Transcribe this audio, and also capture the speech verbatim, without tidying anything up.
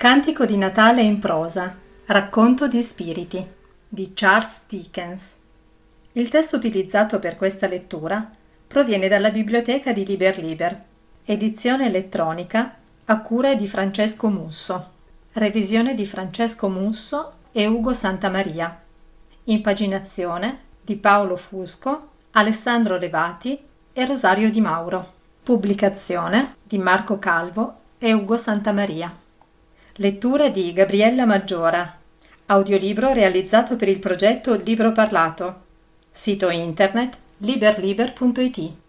Cantico di Natale in prosa, racconto di spiriti, di Charles Dickens. Il testo utilizzato per questa lettura proviene dalla biblioteca di Liber Liber, edizione elettronica a cura di Francesco Musso, revisione di Francesco Musso e Ugo Santamaria, impaginazione di Paolo Fusco, Alessandro Levati e Rosario Di Mauro, pubblicazione di Marco Calvo e Ugo Santamaria. Lettura di Gabriella Maggiora, audiolibro realizzato per il progetto Libro Parlato, sito internet liber liber punto it.